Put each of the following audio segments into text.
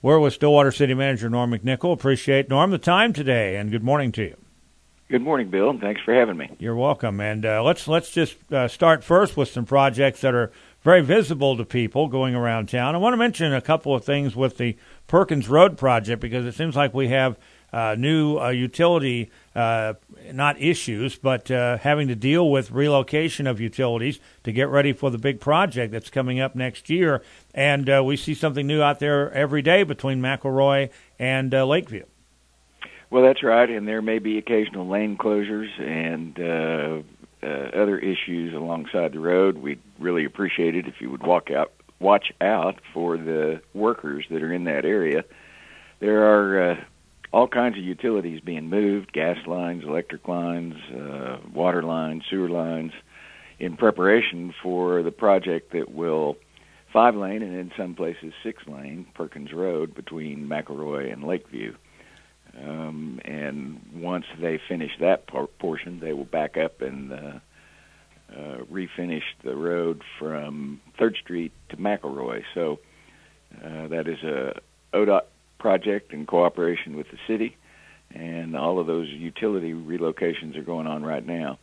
We're with Stillwater City Manager Norm McNichol. Appreciate, Norm, the time today, and good morning to you. Good morning, Bill, and thanks for having me. You're welcome. And let's just start first with some projects that are very visible to people going around town. I want to mention a couple of things with the Perkins Road project because it seems like we have new utility, not issues, but having to deal with relocation of utilities to get ready for the big project that's coming up next year. And we see something new out there every day between McElroy and Lakeview. Well, that's right, and there may be occasional lane closures and other issues alongside the road. We'd really appreciate it if you would watch out for the workers that are in that area. There are all kinds of utilities being moved, gas lines, electric lines, water lines, sewer lines, in preparation for the project that will 5-lane and in some places 6-lane Perkins Road between McElroy and Lakeview. And once they finish that portion, they will back up and refinish the road from 3rd Street to McElroy. So that is a ODOT project in cooperation with the city, and all of those utility relocations are going on right now.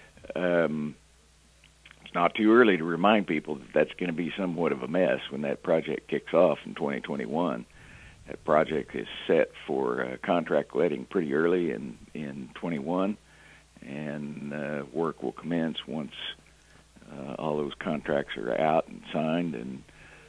It's not too early to remind people that that's going to be somewhat of a mess when that project kicks off in 2021. That project is set for contract letting pretty early in 21, and work will commence once all those contracts are out and signed, and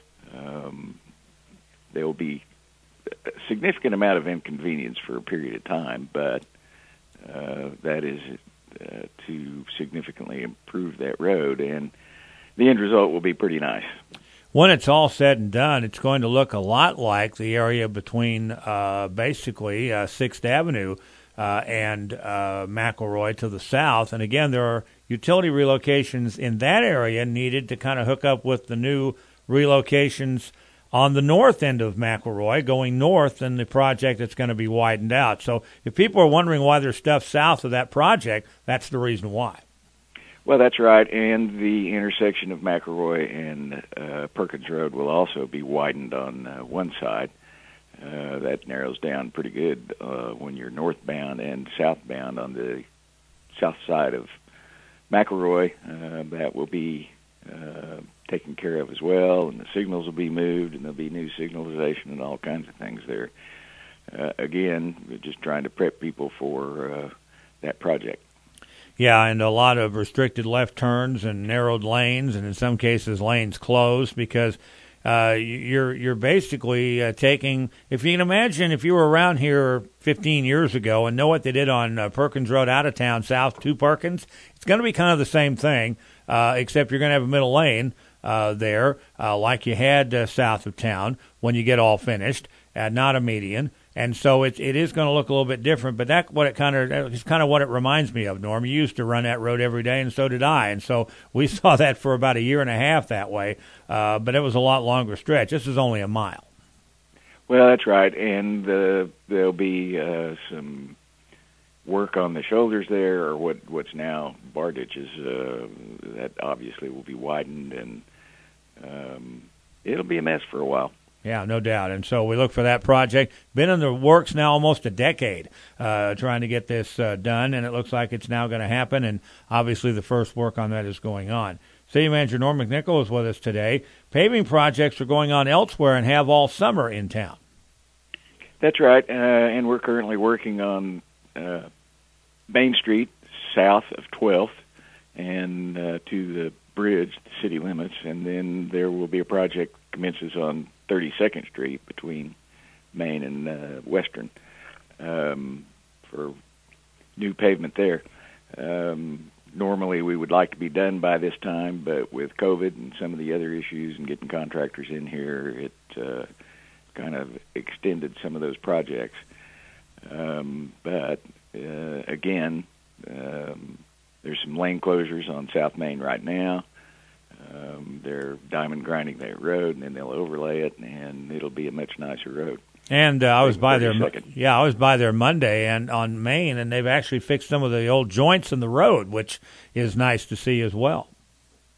there will be a significant amount of inconvenience for a period of time, but that is to significantly improve that road, and the end result will be pretty nice. When it's all said and done, it's going to look a lot like the area between basically 6th Avenue and McElroy to the south. And again, there are utility relocations in that area needed to kind of hook up with the new relocations on the north end of McElroy, going north in the project that's going to be widened out. So if people are wondering why there's stuff south of that project, that's the reason why. Well, that's right, and the intersection of McElroy and Perkins Road will also be widened on one side. That narrows down pretty good when you're northbound and southbound on the south side of McElroy. That will be taken care of as well, and the signals will be moved, and there'll be new signalization and all kinds of things there. Again, we're just trying to prep people for that project. Yeah, and a lot of restricted left turns and narrowed lanes, and in some cases lanes closed because you're basically taking. If you can imagine, if you were around here 15 years ago and know what they did on Perkins Road out of town south to Perkins, it's going to be kind of the same thing, except you're going to have a middle lane there, like you had south of town when you get all finished, not a median. And so it is going to look a little bit different, but that's what it's kind of what it reminds me of, Norm. You used to run that road every day, and so did I. And so we saw that for about a year and a half that way, but it was a lot longer stretch. This is only a mile. Well, that's right, and there'll be some work on the shoulders there, or what's now bar ditches. That obviously will be widened, and it'll be a mess for a while. Yeah, no doubt. And so we look for that project. Been in the works now almost a decade trying to get this done, and it looks like it's now going to happen, and obviously the first work on that is going on. City Manager Norm McNichol is with us today. Paving projects are going on elsewhere and have all summer in town. That's right, and we're currently working on Main Street south of 12th and to the bridge, the city limits, and then there will be a project that commences on 32nd Street between Main and Western for new pavement there. Normally we would like to be done by this time, but with COVID and some of the other issues and getting contractors in here, it kind of extended some of those projects. But again, there's some lane closures on South Main right now. They're diamond grinding that road, and then they'll overlay it, and it'll be a much nicer road. And I was by there. Yeah, I was by there Monday and on Main, and they've actually fixed some of the old joints in the road, which is nice to see as well.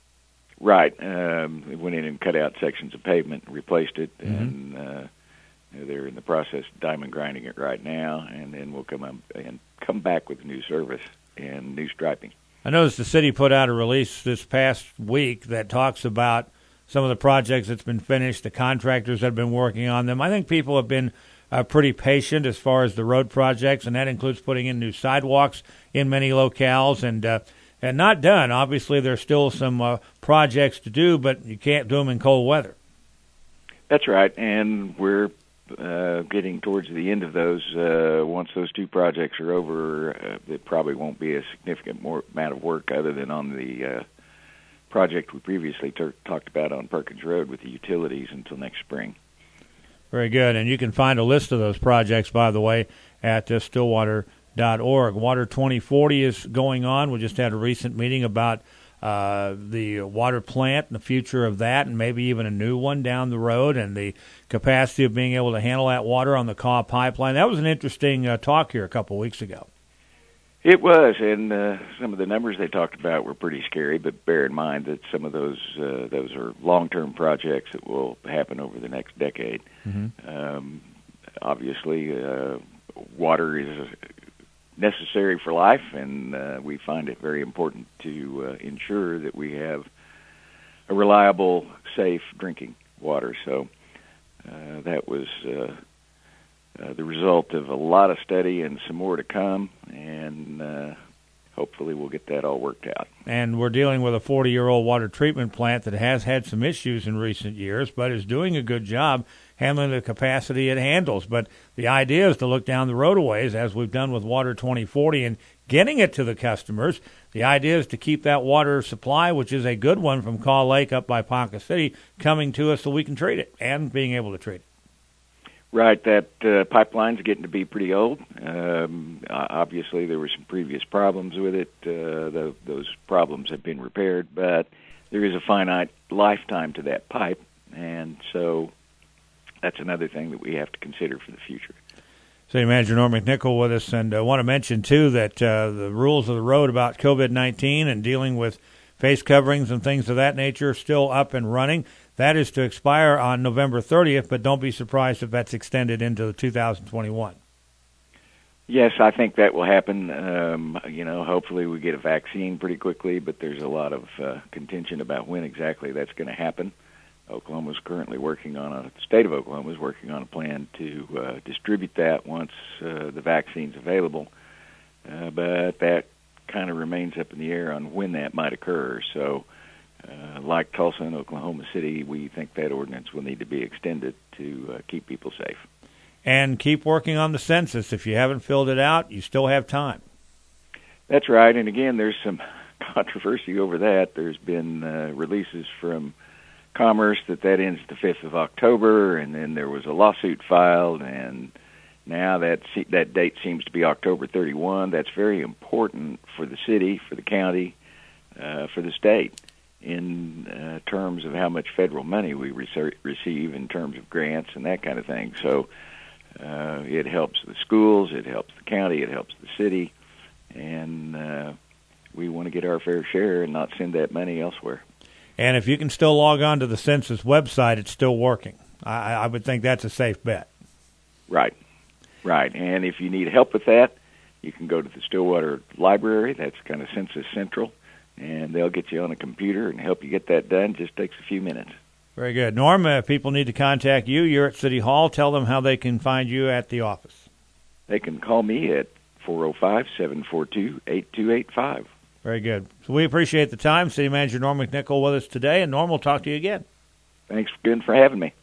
Right. They went in and cut out sections of pavement and replaced it, and They're in the process of diamond grinding it right now, and then we'll come back with new service and new striping. I noticed the city put out a release this past week that talks about some of the projects that's been finished, the contractors that have been working on them. I think people have been pretty patient as far as the road projects, and that includes putting in new sidewalks in many locales, and not done. Obviously, there's still some projects to do, but you can't do them in cold weather. That's right, and we're getting towards the end of those. Once those two projects are over, it probably won't be a significant amount of work other than on the project we previously talked about on Perkins Road with the utilities until next spring. Very good, and you can find a list of those projects, by the way, at Stillwater.org. Water 2040 is going on. We just had a recent meeting about the water plant and the future of that, and maybe even a new one down the road, and the capacity of being able to handle that water on the Kaw pipeline. That was an interesting talk here a couple of weeks ago. It was, and some of the numbers they talked about were pretty scary, but bear in mind that some of those are long-term projects that will happen over the next decade. Mm-hmm. Obviously, water is necessary for life, and we find it very important to ensure that we have a reliable, safe drinking water. So that was the result of a lot of study and some more to come, and hopefully we'll get that all worked out. And we're dealing with a 40-year-old water treatment plant that has had some issues in recent years, but is doing a good job handling the capacity it handles. But the idea is to look down the road a ways, as we've done with Water 2040, and getting it to the customers. The idea is to keep that water supply, which is a good one from Kaw Lake up by Ponca City, coming to us so we can treat it and being able to treat it. Right, that pipeline's getting to be pretty old. Obviously, there were some previous problems with it. Those problems have been repaired, but there is a finite lifetime to that pipe, and so that's another thing that we have to consider for the future. City Manager Norm McNichol with us, and I want to mention, too, that the rules of the road about COVID-19 and dealing with face coverings and things of that nature are still up and running. That is to expire on November 30th, but don't be surprised if that's extended into 2021. Yes, I think that will happen. Hopefully we get a vaccine pretty quickly, but there's a lot of contention about when exactly that's going to happen. The state of Oklahoma is working on a plan to distribute that once the vaccine's available, but that kind of remains up in the air on when that might occur. So, like Tulsa and Oklahoma City, we think that ordinance will need to be extended to keep people safe. And keep working on the census. If you haven't filled it out, you still have time. That's right. And again, there's some controversy over that. There's been releases from Commerce that ends the 5th of October, and then there was a lawsuit filed, and now that date seems to be October 31. That's very important for the city, for the county, for the state, in terms of how much federal money we receive in terms of grants and that kind of thing. So it helps the schools, it helps the county, it helps the city, and we want to get our fair share and not send that money elsewhere. And if you can still log on to the census website, it's still working. I would think that's a safe bet. Right. And if you need help with that, you can go to the Stillwater Library. That's kind of Census Central, and they'll get you on a computer and help you get that done. It just takes a few minutes. Very good. Norm, if people need to contact you, you're at City Hall. Tell them how they can find you at the office. They can call me at 405-742-8285. Very good. So we appreciate the time. City Manager Norm McNichol with us today, and Norm, we'll talk to you again. Thanks again for having me.